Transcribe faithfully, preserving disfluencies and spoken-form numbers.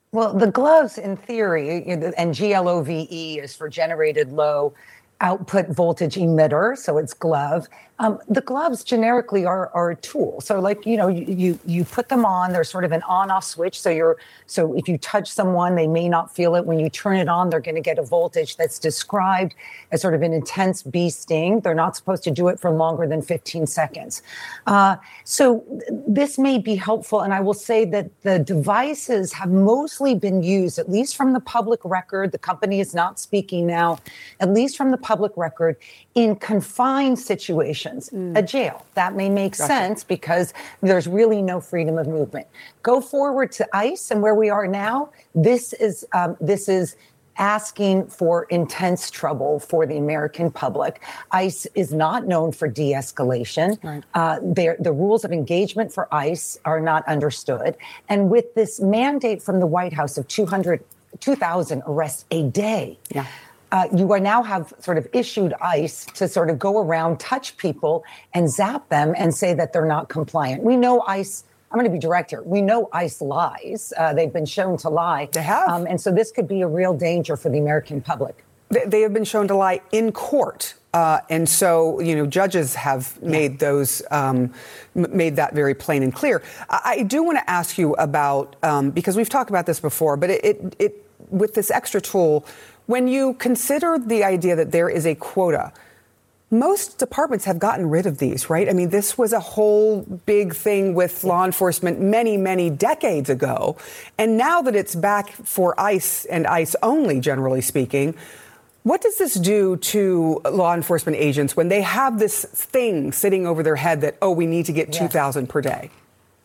Well, the gloves, in theory, and G L O V E is for generated low output voltage emitter, so it's glove. Um, the gloves generically are, are a tool. So, like, you know, you, you you put them on. There's sort of an on-off switch. So you're so if you touch someone, they may not feel it. When you turn it on, they're going to get a voltage that's described as sort of an intense bee sting. They're not supposed to do it for longer than fifteen seconds. Uh, so this may be helpful. And I will say that the devices have mostly been used, at least from the public record. The company is not speaking now, at least from the public record, in confined situations. Mm. A jail. That may make gotcha. sense because there's really no freedom of movement. Go forward to ICE and where we are now. This is um, this is asking for intense trouble for the American public. ICE is not known for de-escalation. Right. Uh, the rules of engagement for ICE are not understood. And with this mandate from the White House of two hundred, two thousand arrests a day, yeah. Uh, you are now have sort of issued ICE to sort of go around, touch people and zap them and say that they're not compliant. We know ICE, I'm going to be direct here. We know ICE lies. Uh, they've been shown to lie. They have. Um, and so this could be a real danger for the American public. They, they have been shown to lie in court. Uh, and so, you know, judges have yeah. made those, um, m- made that very plain and clear. I, I do want to ask you about, um, because we've talked about this before, but it, it, it with this extra tool, when you consider the idea that there is a quota, most departments have gotten rid of these, right? I mean, this was a whole big thing with law enforcement many, many decades ago. And now that it's back for ICE and ICE only, generally speaking, what does this do to law enforcement agents when they have this thing sitting over their head that, oh, we need to get yes. two thousand per day?